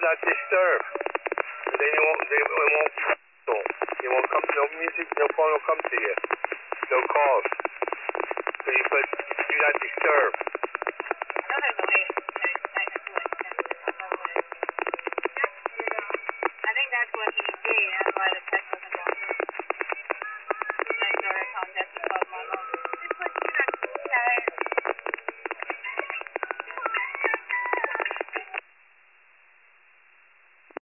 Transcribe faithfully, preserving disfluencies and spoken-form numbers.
not disturb. And then you won't, they, it won't be so. It won't come, no music, no phone will come to you. No calls. So you put do not disturb.